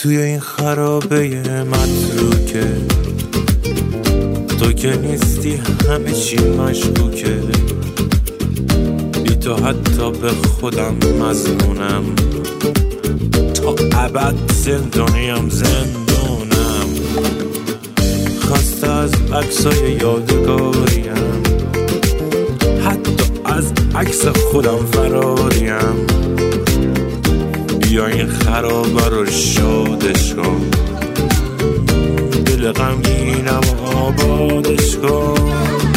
توی این خرابه متروکه، تو که نیستی همه چی مشکوکه، بی تو حتی به خودم مظنونم، تا ابد زندانیم زندونم، خسته از عکسای یادگاریم، حتی از عکس خودم فراریم، بیا این خرابه رو شادش کن، دل غمگینم آبادش کن.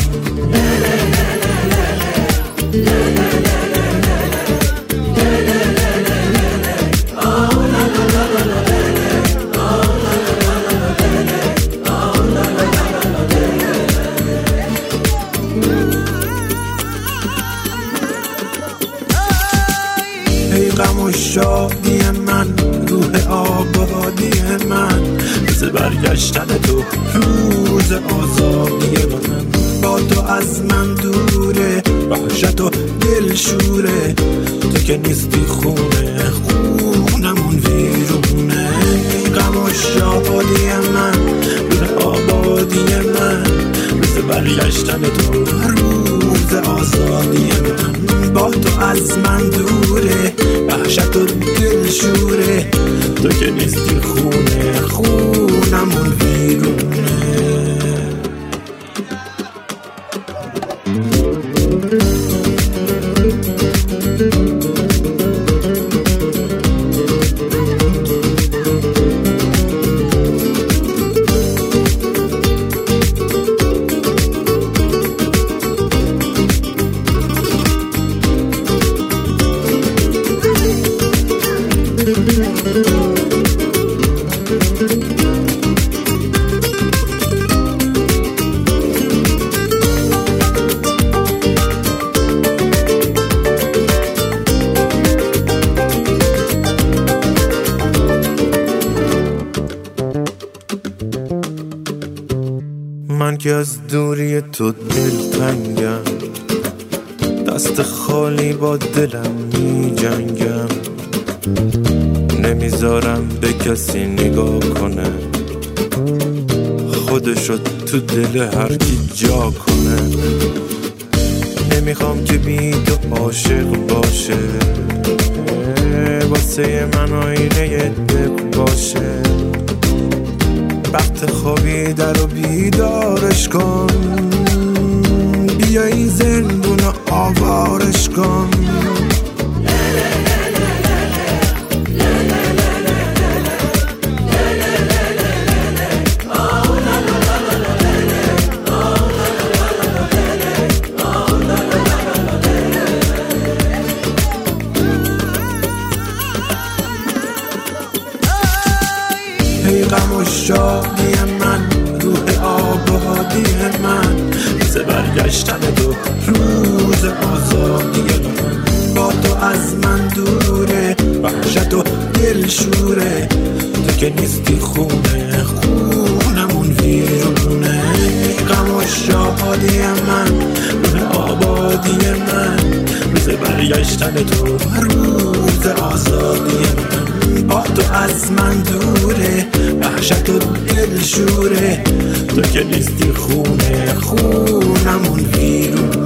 ای غم و شادی من، روح آبادی من، روز برگشتن تو، روز آزادی من، با تو از من دوره، وحشت و دلشوره، تو که نیستی خونه، خونمون ویرونه. ای غم و شادی من، روح آبادی من، روز برگشتن تو، روز آزادی من، با تو از من دوره، وحشت و دلشوره، تو که نیستی خونه، خونمون ویرونه. من که از دوری تو دلتنگم، دست خالی با دلم می جنگم، نمیذارم به کسی نگاه کنه، خودشو تو دل هر کی جا کنه، نمیخوام که بی تو عاشق باشه، واسه من آینه دل باشه، وقت خوابی در رو بیدارش کن، بیا این زندون رو آوارش کن. ای غم و شادی من، روح آبادی من، روز برگشتن تو، روز آزادی من، با تو از من دوره، وحشت و دلشوره، تو که نیستی خونه، خونمون ویرونه. ای غم و شادی من، روح آبادی من، روز برگشتن تو، روز آزادی من، با تو از من دوره، وحشت و دلشوره، تو که نیستی خونه، خونمون ویرونه.